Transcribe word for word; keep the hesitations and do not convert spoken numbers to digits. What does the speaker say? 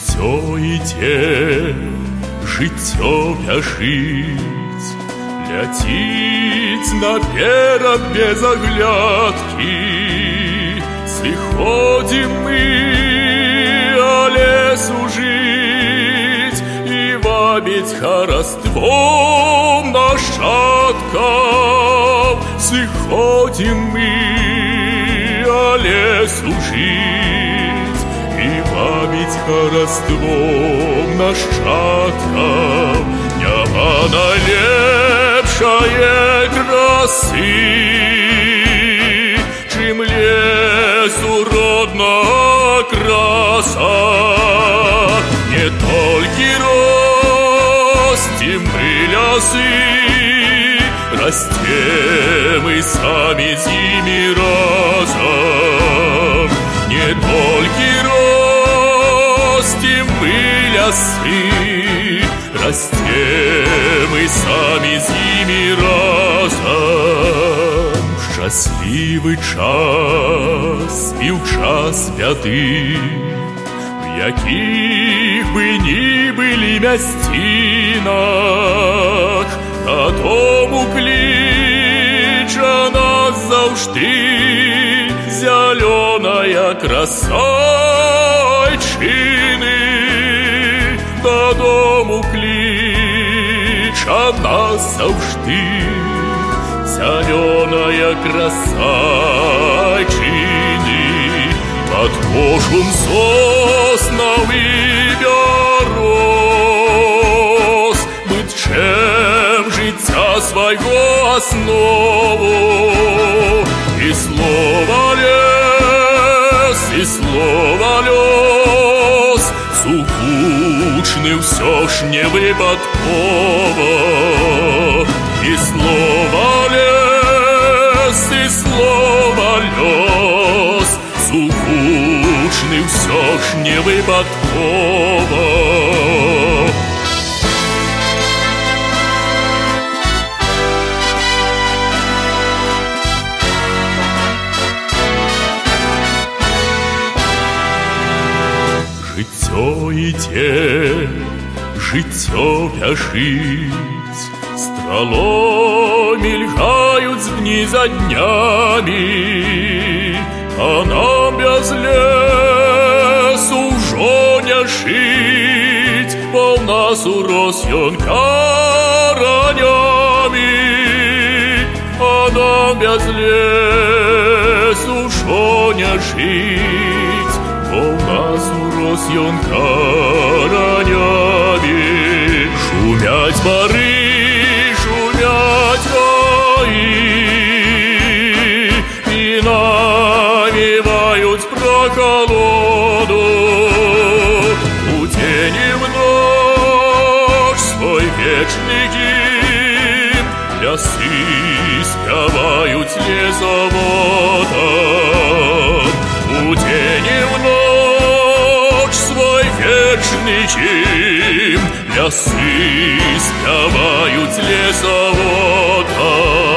Жыццё ідзе, жыццё бяжыць, ляціць наперад без аглядкі. Сыходзім мы, але сужыць і вабіць хараством нашчадкаў. Сыходзім мы, але сужыць і вабіць хараством нашчадкаў. Няма найлепшае красы, чым лесу родная краса. Не толькі росцім мы лясы, растем і самі з імі разам. Не толькі ростім мы лясы, растем і самі з імі разам. Шчаслівы час і ў час бяды, в якіх бы ні былі мясцінах, дадому кліча нас заўжды зялёная краса айчыны. Дадому кліча нас заўжды зялёная краса айчыны. Пад кошум соснаў і бяроз, бытчэм жыцця свайго аснову. І слова лес, і слова лёс, сукучны ўсё ж не выпадкова. І слова лес, і слова лёс, сукучны ўсё ж не выпадкова. Жыццё ідзе, жыццё бяжыць, стралой мільгаюць дні за днямі, а нам без лесу ўжо не жыць, бо ў нас урос ён каранямі. А нам без лесу ўжо не жыць, бо ў нас урос ён каранямі. Шумяць бары, шумяць гаі, і навіваюць прахалоду. У дзень і в ноч свой вечны гімн лясы спяваюць лесаводам. У дзень і в ноч свой вечны гімн лясы спяваюць лесаводам.